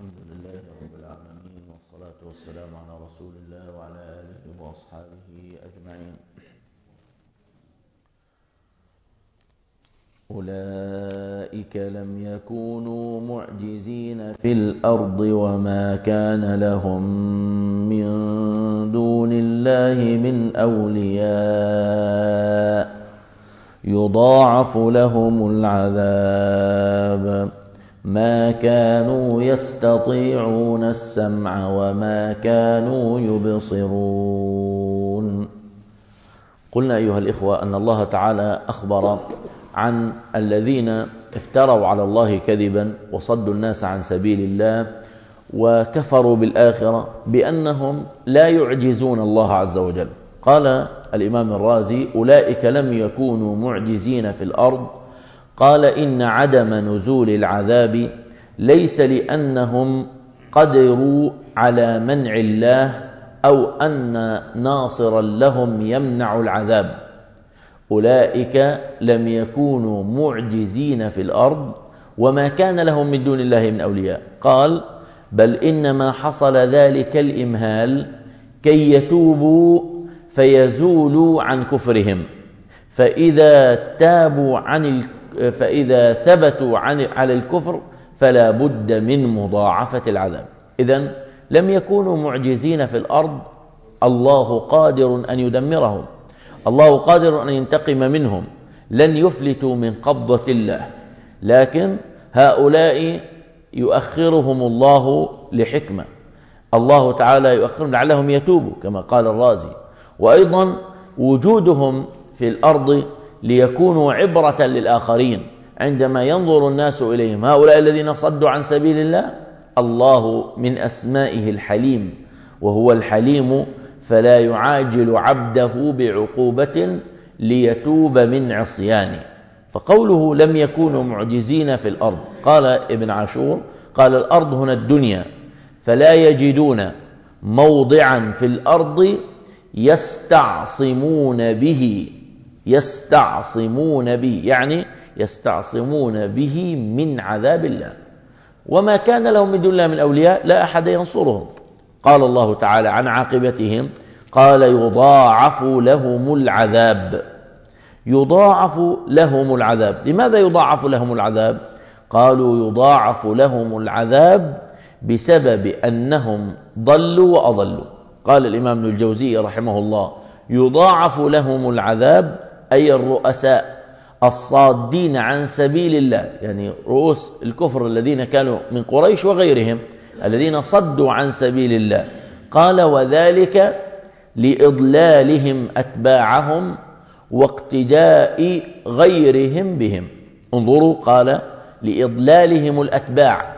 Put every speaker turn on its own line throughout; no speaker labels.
الحمد لله رب العالمين، والصلاة والسلام على رسول الله وعلى آله وأصحابه أجمعين. أولئك لم يكونوا معجزين في الأرض وما كان لهم من دون الله من أولياء يضاعف لهم العذاب ما كانوا يستطيعون السمع وما كانوا يبصرون. قلنا أيها الإخوة أن الله تعالى أخبر عن الذين افتروا على الله كذبا وصدوا الناس عن سبيل الله وكفروا بالآخرة بأنهم لا يعجزون الله عز وجل. قال الإمام الرازي: أولئك لم يكونوا معجزين في الأرض. قال: إن عدم نزول العذاب ليس لأنهم قدروا على منع الله أو أن ناصرا لهم يمنع العذاب. أولئك لم يكونوا معجزين في الأرض وما كان لهم من دون الله من أولياء. قال: بل إنما حصل ذلك الإمهال كي يتوبوا فيزولوا عن كفرهم، فإذا ثبتوا على الكفر فلا بد من مضاعفة العذاب. إذن لم يكونوا معجزين في الأرض، الله قادر أن يدمرهم، الله قادر أن ينتقم منهم، لن يفلتوا من قبضة الله، لكن هؤلاء يؤخرهم الله لحكمة. الله تعالى يؤخرهم لعلهم يتوبوا كما قال الرازي، وأيضا وجودهم في الأرض ليكونوا عبرة للآخرين عندما ينظر الناس إليهم. هؤلاء الذين صدوا عن سبيل الله، الله من أسمائه الحليم، وهو الحليم فلا يعاجل عبده بعقوبة ليتوب من عصيانه. فقوله لم يكونوا معجزين في الأرض، قال ابن عاشور: قال الأرض هنا الدنيا، فلا يجدون موضعا في الأرض يستعصمون به، يعني يستعصمون به من عذاب الله. وما كان لهم من دون الله من أولياء، لا أحد ينصرهم. قال الله تعالى عن عاقبتهم: قال يضاعف لهم العذاب. يضاعف لهم العذاب. لماذا يضاعف لهم العذاب؟ قالوا يضاعف لهم العذاب بسبب أنهم ضلوا وأضلوا. قال الإمام ابن الجوزي رحمه الله: يضاعف لهم العذاب أي الرؤساء الصادين عن سبيل الله، يعني رؤوس الكفر الذين كانوا من قريش وغيرهم الذين صدوا عن سبيل الله. قال: وذلك لإضلالهم أتباعهم واقتداء غيرهم بهم. انظروا، قال لإضلالهم الأتباع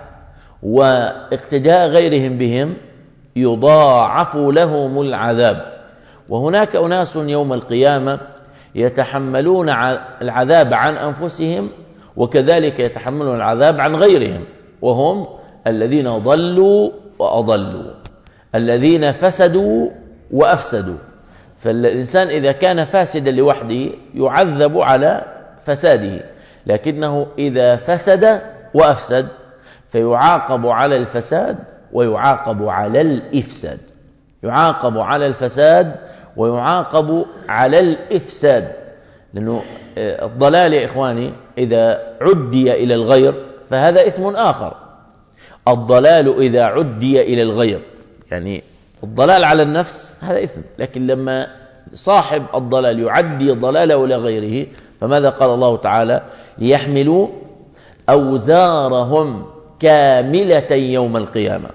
واقتداء غيرهم بهم يضاعف لهم العذاب. وهناك أناس يوم القيامة يتحملون العذاب عن أنفسهم وكذلك يتحملون العذاب عن غيرهم، وهم الذين ضلوا وأضلوا، الذين فسدوا وأفسدوا. فالإنسان إذا كان فاسدا لوحده يعذب على فساده، لكنه إذا فسد وأفسد فيعاقب على الفساد ويعاقب على الإفساد، يعاقب على الفساد ويعاقب على الإفساد. لأنه الضلال يا إخواني إذا عدي إلى الغير فهذا إثم آخر. الضلال إذا عدي إلى الغير، يعني الضلال على النفس هذا إثم، لكن لما صاحب الضلال يعدي ضلاله إلى غيره، فماذا قال الله تعالى؟ ليحملوا أوزارهم كاملة يوم القيامة.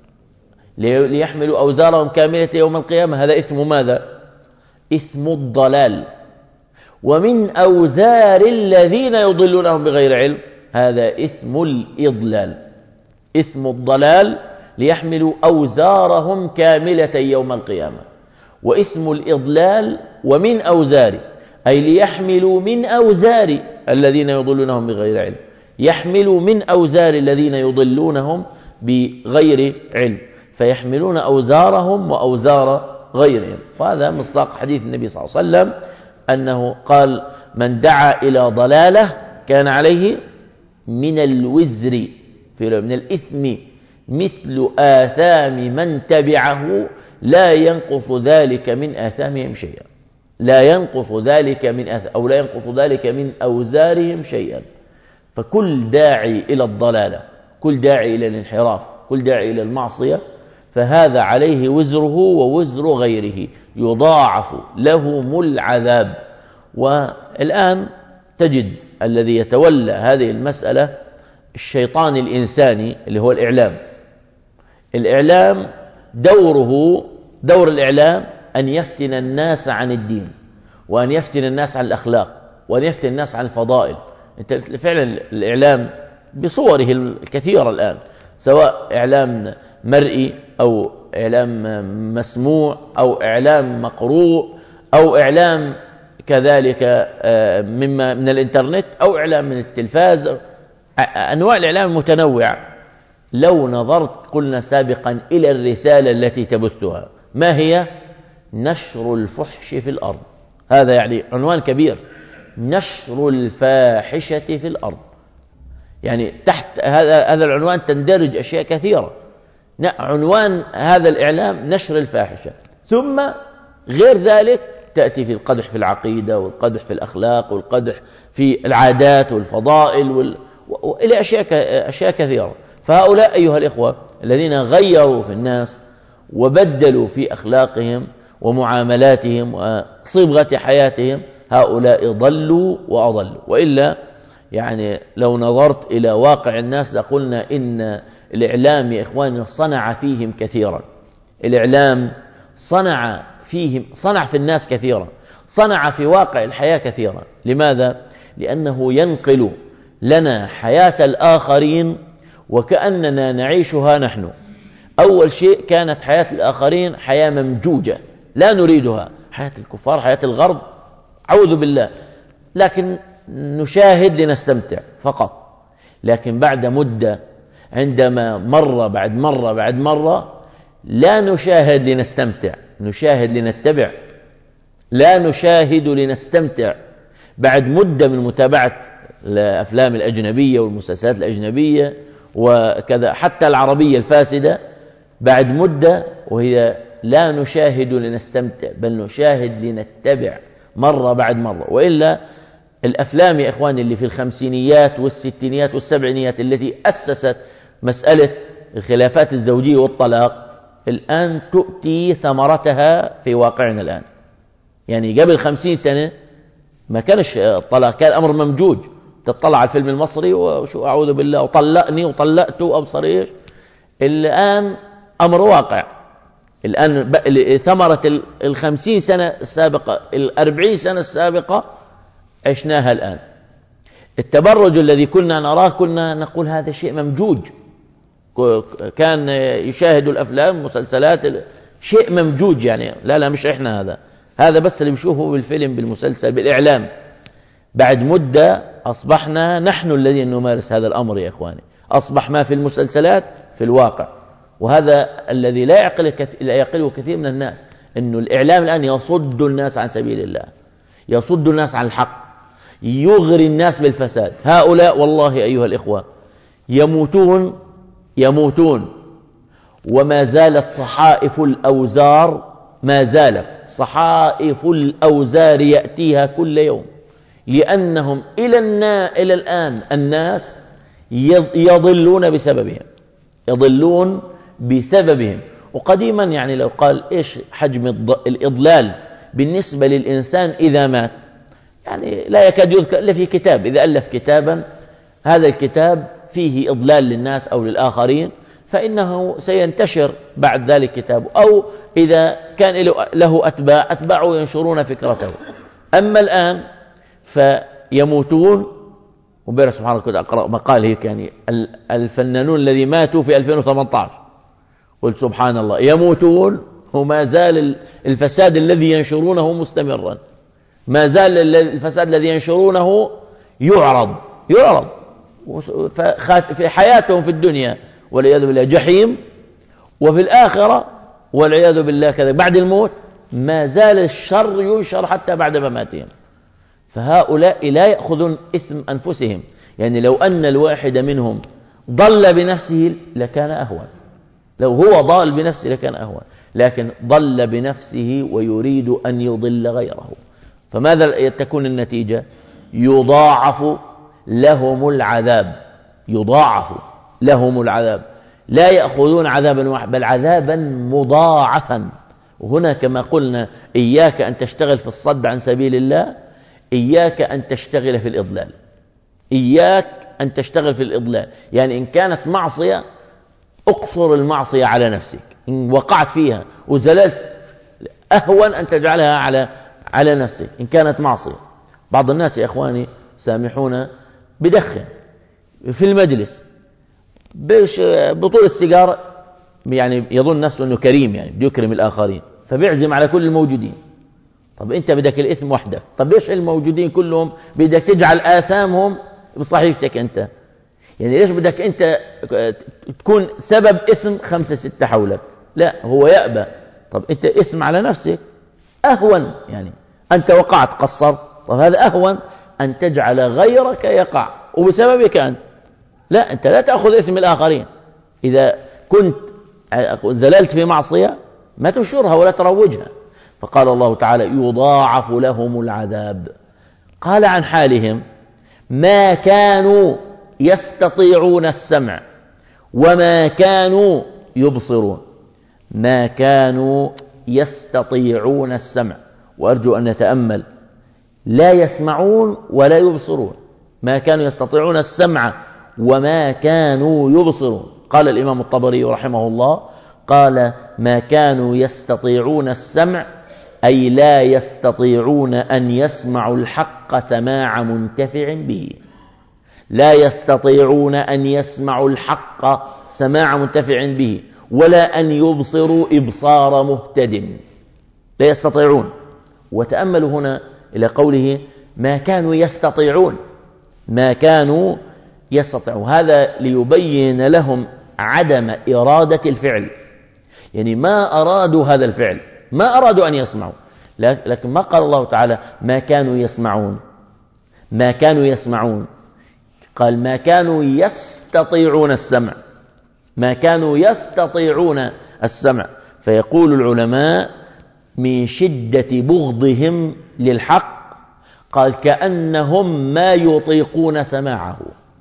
ليحملوا أوزارهم كاملة يوم القيامة، هذا إثم ماذا؟ إثم الضلال. ومن أوزار الذين يضلونهم بغير علم، هذا إثم الإضلال. إثم الضلال ليحملوا أوزارهم كاملة يوم القيامة، وإثم الإضلال ومن أوزار، أي ليحملوا من أوزار الذين يضلونهم بغير علم، يحملوا من أوزار الذين يضلونهم بغير علم، فيحملون أوزارهم وأوزار غيرهم. وهذا مصداق حديث النبي صلى الله عليه وسلم أنه قال: من دعا إلى ضلالة كان عليه من الوزر، من الإثم مثل آثام من تبعه لا ينقص ذلك من آثامهم شيئا، لا ينقص ذلك من أو لا ينقص ذلك من أوزارهم شيئا. فكل داعي إلى الضلالة، كل داعي إلى الانحراف، كل داعي إلى المعصية، فهذا عليه وزره ووزر غيره، يضاعف لهم العذاب. والآن تجد الذي يتولى هذه المسألة الشيطان الإنساني اللي هو الإعلام. الإعلام دور الإعلام أن يفتن الناس عن الدين، وأن يفتن الناس عن الأخلاق، وأن يفتن الناس عن الفضائل. فعلا الإعلام بصوره الكثيرة الآن، سواء إعلام مرئي أو إعلام مسموع أو إعلام مقروء أو إعلام كذلك من الإنترنت أو إعلام من التلفاز، أنواع الإعلام متنوعة. لو نظرت قلنا سابقا إلى الرسالة التي تبثها، ما هي؟ نشر الفحش في الأرض. هذا يعني عنوان كبير، نشر الفاحشة في الأرض. يعني تحت هذا العنوان تندرج أشياء كثيرة. عنوان هذا الإعلام نشر الفاحشة، ثم غير ذلك تأتي في القدح في العقيدة، والقدح في الأخلاق، والقدح في العادات والفضائل وإلى أشياء كثيرة. فهؤلاء أيها الإخوة الذين غيروا في الناس وبدلوا في أخلاقهم ومعاملاتهم وصبغة حياتهم، هؤلاء ضلوا وأضلوا. وإلا يعني لو نظرت إلى واقع الناس لقلنا إن الإعلام يا إخواني صنع فيهم كثيرا. الإعلام صنع في الناس كثيرا، صنع في واقع الحياة كثيرا. لماذا؟ لأنه ينقل لنا حياة الآخرين وكأننا نعيشها نحن. أول شيء كانت حياة الآخرين حياة ممجوجة لا نريدها، حياة الكفار، حياة الغرب، أعوذ بالله، لكن نشاهد لنستمتع فقط. لكن بعد مدة، عندما مرة بعد مرة بعد مرة، لا نشاهد لنستمتع، نشاهد لنتبع، لا نشاهد لنستمتع. بعد مدة من متابعة الأفلام الأجنبية والمسلسلات الأجنبية وكذا حتى العربية الفاسدة، بعد مدة وهي لا نشاهد لنستمتع بل نشاهد لنتبع مرة بعد مرة. وإلا الأفلام يا إخواني اللي في الخمسينيات والستينيات والسبعينيات التي أسست مسألة الخلافات الزوجية والطلاق الآن تؤتي ثمرتها في واقعنا الآن. يعني قبل 50 سنة ما كانش الطلاق، كان أمر ممجوج. تطلع على الفيلم المصري وشو أعوذ بالله وطلقني وطلقته أبصر إيش. الآن أمر واقع. الآن ثمرة 50 سنة السابقة، 40 سنة السابقة عشناها الآن. التبرج الذي كنا نراه كنا نقول هذا شيء ممجوج، كان يشاهد الأفلام والمسلسلات شيء ممجوج. يعني لا مش إحنا، هذا بس اللي بنشوفه بالفيلم بالمسلسل بالإعلام. بعد مدة أصبحنا نحن الذين نمارس هذا الأمر يا إخواني. أصبح ما في المسلسلات في الواقع. وهذا الذي لا يعقله كثير من الناس، أنه الإعلام الآن يصد الناس عن سبيل الله، يصد الناس عن الحق، يغري الناس بالفساد. هؤلاء والله أيها الإخوة يموتون وما زالت صحائف الأوزار، ما زالت صحائف الأوزار يأتيها كل يوم، لأنهم إلى الآن الناس يضلون بسببهم. وقديما يعني لو قال إيش حجم الإضلال بالنسبة للإنسان إذا مات، يعني لا يكاد يذكر إلا في كتاب. إذا ألف كتابا هذا الكتاب فيه إضلال للناس أو للآخرين، فإنه سينتشر بعد ذلك كتابه، أو إذا كان له أتباعه ينشرون فكرته. أما الآن فيموتون. وبير سبحانه وتعالى أقرأ مقال هيك يعني الفنانون الذي ماتوا في 2018، قلت سبحان الله، يموتون وما زال الفساد الذي ينشرونه مستمرا، ما زال الفساد الذي ينشرونه يعرض في حياتهم في الدنيا والعياذ بالله جحيم، وفي الآخرة والعياذ بالله كذا بعد الموت ما زال الشر ينشر حتى بعد مماتهم. فهؤلاء لا يأخذون إثم أنفسهم. يعني لو أن الواحد منهم ضل بنفسه لكان أهون، لو هو ضال بنفسه لكان أهون، لكن ضل بنفسه ويريد أن يضل غيره، فماذا تكون النتيجة؟ يضاعف لهم العذاب، يضاعف لهم العذاب، لا يأخذون عذابا واحدا بل عذابا مضاعفا. وهنا كما قلنا إياك أن تشتغل في الصد عن سبيل الله، إياك أن تشتغل في الإضلال، إياك أن تشتغل في الإضلال. يعني إن كانت معصية اقصر المعصية على نفسك، إن وقعت فيها وزللت أهون أن تجعلها على نفسك إن كانت معصية. بعض الناس يا إخواني سامحونا بدخن في المجلس بطول السيجارة، يعني يظن نفسه أنه كريم، يعني بده يكرم الآخرين، فبيعزم على كل الموجودين. طب أنت بدك الإثم وحدك، طب ليش الموجودين كلهم بدك تجعل آثامهم بصحيفتك أنت؟ يعني ليش بدك أنت تكون سبب إثم 5-6 حولك؟ لا، هو يأبى. طب أنت إثم على نفسك أهون، يعني أنت وقعت قصرت، طب هذا أهون أن تجعل غيرك يقع وبسببك أنت. لا، أنت لا تأخذ إثم الآخرين. إذا كنت زللت في معصية ما تشيرها ولا تروجها. فقال الله تعالى يضاعف لهم العذاب. قال عن حالهم ما كانوا يستطيعون السمع وما كانوا يبصرون. ما كانوا يستطيعون السمع، وأرجو أن نتأمل، لا يسمعون ولا يبصرون، ما كانوا يستطيعون السمع وما كانوا يبصرون. قال الإمام الطبري رحمه الله قال ما كانوا يستطيعون السمع أي لا يستطيعون أن يسمعوا الحق سماع منتفع به، لا يستطيعون أن يسمعوا الحق سماع منتفع به، ولا أن يبصروا إبصار مهتد، لا يستطيعون. وتأملوا هنا إلى قوله ما كانوا يستطيعون، ما كانوا يستطيعون، هذا ليبين لهم عدم إرادة الفعل، يعني ما أرادوا هذا الفعل، ما أرادوا أن يسمعوا. لكن ما قال الله تعالى ما كانوا يسمعون، ما كانوا يسمعون، قال ما كانوا يستطيعون السمع، ما كانوا يستطيعون السمع. فيقول العلماء من شدة بغضهم للحق قال كأنهم ما يطيقون سماعه.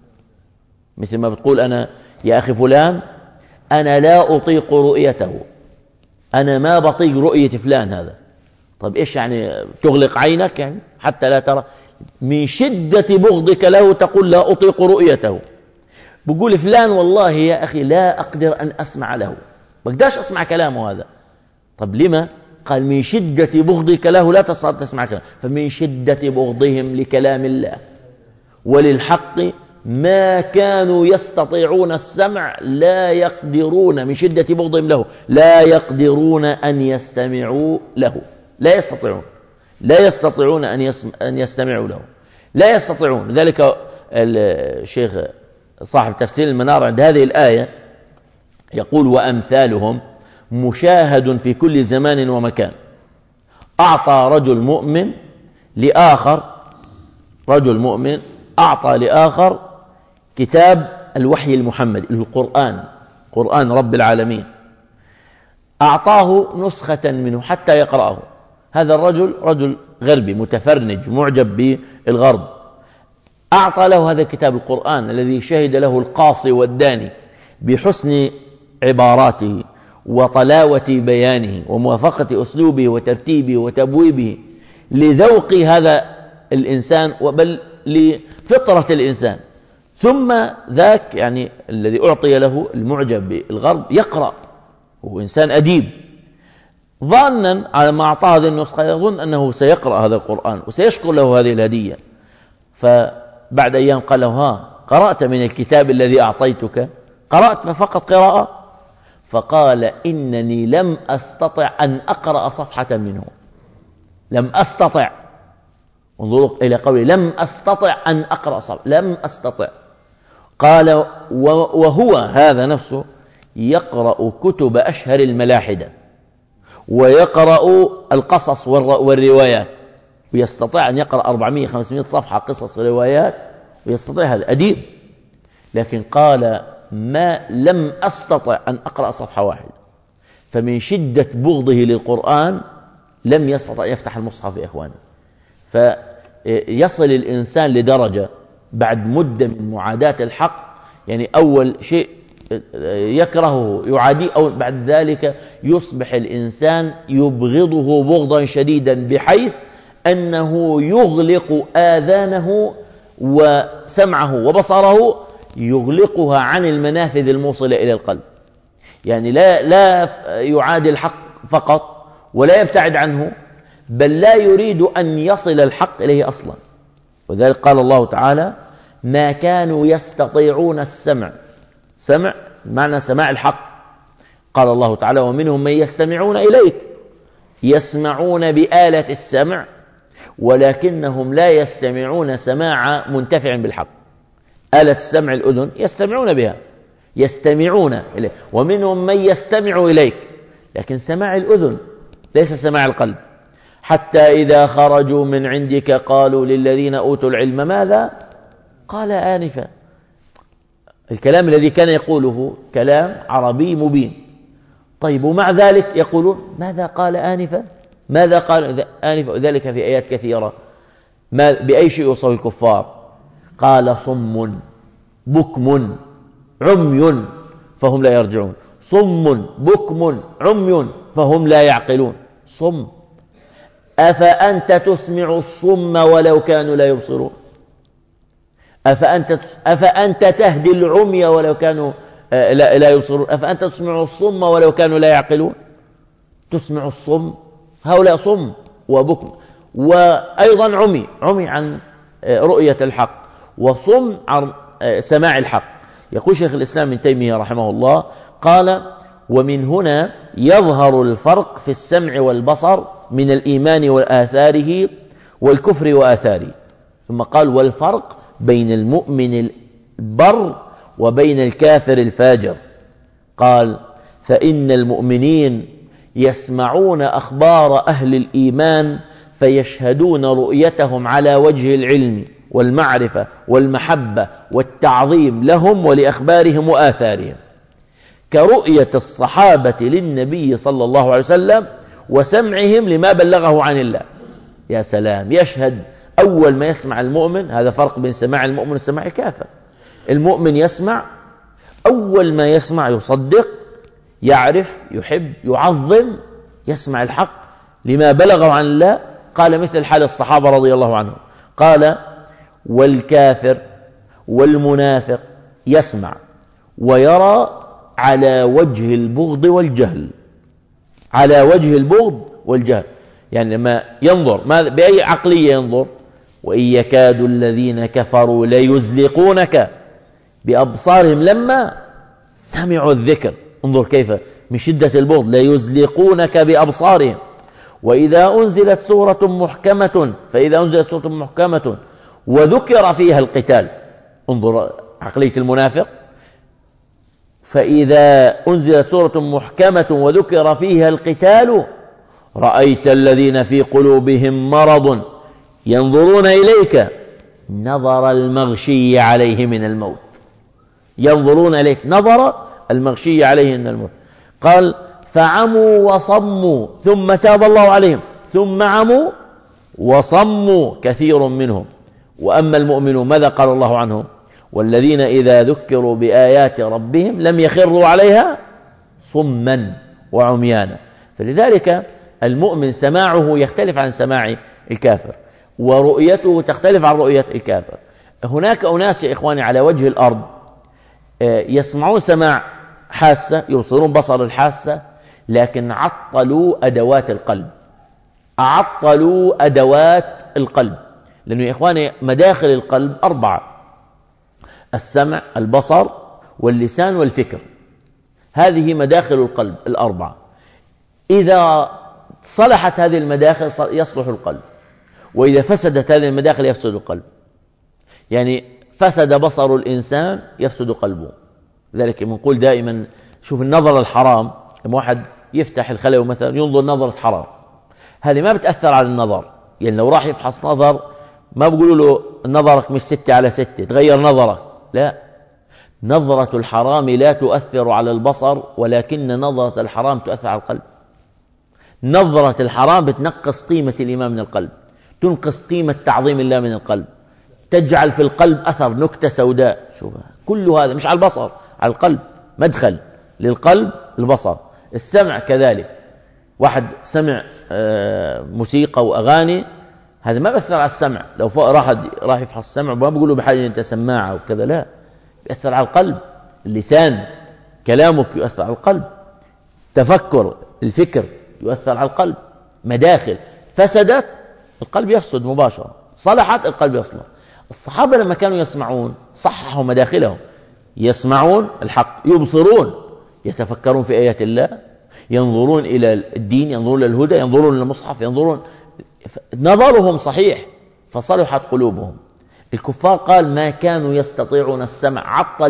مثل ما بتقول أنا يا أخي فلان أنا لا أطيق رؤيته، أنا ما بطيق رؤية فلان هذا. طب إيش يعني تغلق عينك يعني حتى لا ترى؟ من شدة بغضك له تقول لا أطيق رؤيته. بقول فلان والله يا أخي لا أقدر أن أسمع له، بقدرش أسمع كلامه هذا. طب لما؟ قال من شدة بغضك له لا تستطيع تسمع كلامه. فمن شدة بغضهم لكلام الله وللحق ما كانوا يستطيعون السمع، لا يقدرون، من شدة بغضهم له لا يقدرون أن يستمعوا له، لا يستطيعون، لا يستطيعون أن يستمعوا له، لا يستطيعون. لذلك الشيخ صاحب تفسير المنار عند هذه الآية يقول وأمثالهم مشاهد في كل زمان ومكان. أعطى رجل مؤمن لآخر، رجل مؤمن أعطى لآخر كتاب الوحي المحمدي القرآن، قرآن رب العالمين، أعطاه نسخة منه حتى يقرأه. هذا الرجل رجل غربي متفرنج معجب بالغرب، أعطى له هذا الكتاب القرآن الذي شهد له القاصي والداني بحسن عباراته وطلاوة بيانه وموافقة أسلوبه وترتيبه وتبويبه لذوق هذا الإنسان وبل لفطرة الإنسان. ثم ذاك يعني الذي أعطي له المعجب بالغرب يقرأ، هو إنسان أديب، ظانا على ما أعطاه هذه النسخة يظن أنه سيقرأ هذا القرآن وسيشكر له هذه الهدية. فبعد أيام قال له ها قرأت من الكتاب الذي أعطيتك؟ قرأت فقط قراءة. فقال إنني لم أستطع أن أقرأ صفحة منه، لم أستطع. انظروا إلى قوله لم أستطع أن أقرأ صفحة، لم أستطع. قال وهو هذا نفسه يقرأ كتب أشهر الملاحدة ويقرأ القصص والروايات، ويستطيع أن يقرأ 400-500 صفحة قصص وروايات، ويستطيع هذا أديب. لكن قال ما لم أستطع أن أقرأ صفحة واحدة، فمن شدة بغضه للقرآن لم يستطع يفتح المصحف يا إخواني. فيصل الإنسان لدرجة بعد مدة من معاداة الحق، يعني أول شيء يكرهه يعاديه، أو بعد ذلك يصبح الإنسان يبغضه بغضا شديدا بحيث أنه يغلق آذانه وسمعه وبصره، يغلقها عن المنافذ الموصلة إلى القلب. يعني لا يعادي الحق فقط ولا يبتعد عنه، بل لا يريد أن يصل الحق إليه أصلا. وذلك قال الله تعالى: ما كانوا يستطيعون السمع. سمع معنى سماع الحق. قال الله تعالى: ومنهم من يستمعون إليك يسمعون بآلة السمع ولكنهم لا يستمعون سماع منتفع بالحق. آلة السمع الأذن يستمعون بها، يستمعون إليه. ومنهم من يستمع إليك، لكن سماع الأذن ليس سماع القلب. حتى إذا خرجوا من عندك قالوا للذين أوتوا العلم ماذا قال آنفا. الكلام الذي كان يقوله كلام عربي مبين. طيب ومع ذلك يقولون ماذا قال آنفا، ماذا قال آنفا. ذلك في آيات كثيرة. بأي شيء يوصف الكفار؟ قال صم بكم عمي فهم لا يرجعون. صم بكم عمي فهم لا يعقلون. صم. أفأنت تسمع الصم ولو كانوا لا يبصرون. أفأنت تهدي العمي ولو كانوا لا يبصرون. أفأنت تسمع الصم ولو كانوا لا يعقلون. تسمع الصم، هؤلاء صم وبكم، وأيضا عمي عن رؤية الحق، وصم عن سماع الحق. يقول شيخ الإسلام ابن تيمية رحمه الله قال: ومن هنا يظهر الفرق في السمع والبصر من الإيمان وآثاره والكفر وآثاره. ثم قال: والفرق بين المؤمن البر وبين الكافر الفاجر. قال: فإن المؤمنين يسمعون أخبار أهل الإيمان فيشهدون رؤيتهم على وجه العلم والمعرفة والمحبة والتعظيم لهم ولأخبارهم وآثارهم، كرؤية الصحابة للنبي صلى الله عليه وسلم وسمعهم لما بلغه عن الله. يا سلام، يشهد أول ما يسمع المؤمن. هذا فرق بين سماع المؤمن وسماع الكافر. المؤمن يسمع، أول ما يسمع يصدق، يعرف، يحب، يعظم، يسمع الحق لما بلغه عن الله. قال مثل حال الصحابة رضي الله عنهم. قال: والكافر والمنافق يسمع ويرى على وجه البغض والجهل. على وجه البغض والجهل، يعني لما ينظر بأي عقلية ينظر؟ وإن يكاد الذين كفروا ليزلقونك بأبصارهم لما سمعوا الذكر. انظر كيف من شدة البغض، ليزلقونك بأبصارهم. وإذا أنزلت سورة محكمة، فإذا أنزلت سورة محكمة وذكر فيها القتال، انظر عقلية المنافق. فإذا أنزلت سورة محكمة وذكر فيها القتال رأيت الذين في قلوبهم مرض ينظرون إليك نظر المغشي عليه من الموت. ينظرون إليك نظر المغشي عليه من الموت. قال: فعموا وصموا ثم تاب الله عليهم، ثم عموا وصموا كثير منهم. وأما المؤمنون ماذا قال الله عنهم؟ والذين إذا ذكروا بآيات ربهم لم يخروا عليها صما وعميانا. فلذلك المؤمن سماعه يختلف عن سماع الكافر، ورؤيته تختلف عن رؤية الكافر. هناك أناس يا إخواني على وجه الأرض يسمعون سماع حاسة، يبصرون بصر الحاسة، لكن عطلوا أدوات القلب. عطلوا أدوات القلب، لأنه يا إخواني مداخل القلب 4: السمع، البصر، واللسان، والفكر. هذه مداخل القلب 4. إذا صلحت هذه المداخل يصلح القلب، وإذا فسدت هذه المداخل يفسد القلب. يعني فسد بصر الإنسان يفسد قلبه. لذلك بنقول دائما شوف النظر الحرام. لما واحد يفتح الخلوة مثلا ينظر نظرة حرام، هذه ما بتأثر على النظر. يعني لو راح يفحص نظر ما بقولوا له نظرك مش 6/6 تغير نظرك، لا، نظرة الحرام لا تؤثر على البصر، ولكن نظرة الحرام تؤثر على القلب. نظرة الحرام بتنقص قيمة الإيمان من القلب، تنقص قيمة تعظيم الله من القلب، تجعل في القلب أثر نكتة سوداء. شوف كل هذا مش على البصر، على القلب، مدخل للقلب البصر. السمع كذلك، واحد سمع موسيقى وأغاني، هذا ما بيأثر على السمع. لو راح يفحص السمع ما بيقولوا بحاجة أنت سماعة وكذا، لا، بيأثر على القلب. اللسان كلامك يؤثر على القلب، تفكر الفكر يؤثر على القلب. مداخل فسدت القلب يفسد مباشرة، صلحت القلب يصلح. الصحابة لما كانوا يسمعون صححوا مداخلهم، يسمعون الحق، يبصرون، يتفكرون في آيات الله، ينظرون إلى الدين، ينظرون إلى الهدى، ينظرون إلى المصحف، ينظرون، نظرهم صحيح فصلحت قلوبهم. الكفار قال ما كانوا يستطيعون السمع،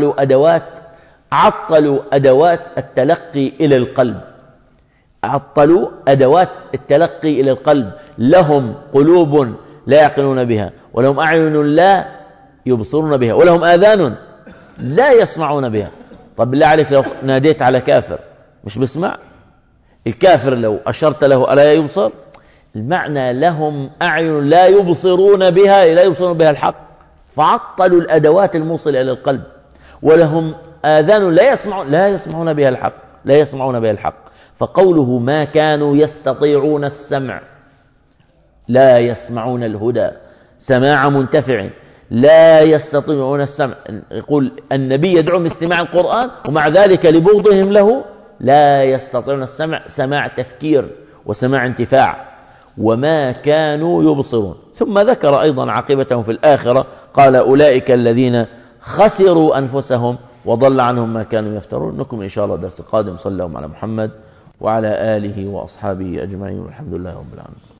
عطلوا أدوات التلقي إلى القلب، عطلوا أدوات التلقي إلى القلب. لهم قلوب لا يعقلون بها، ولهم أعين لا يبصرون بها، ولهم آذان لا يسمعون بها. طب بالله عليك لو ناديت على كافر مش بسمع؟ الكافر لو أشرت له ألا يبصر؟ المعنى لهم أعين لا يبصرون بها الحق، فعطلوا الأدوات الموصلة إلى القلب. ولهم آذان لا يسمعون بها الحق. فقوله ما كانوا يستطيعون السمع، لا يسمعون الهدى سماع منتفع، لا يستطيعون السمع. يقول النبي يدعوهم استماع القرآن، ومع ذلك لبغضهم له لا يستطيعون السمع، سماع تفكير وسماع انتفاع. وما كانوا يبصرون. ثم ذكر أيضا عاقبتهم في الآخرة، قال أولئك الذين خسروا أنفسهم وضل عنهم ما كانوا يفترون. نكمل إن شاء الله درس قادم. صلى الله على محمد وعلى آله وأصحابه أجمعين، والحمد لله رب العالمين.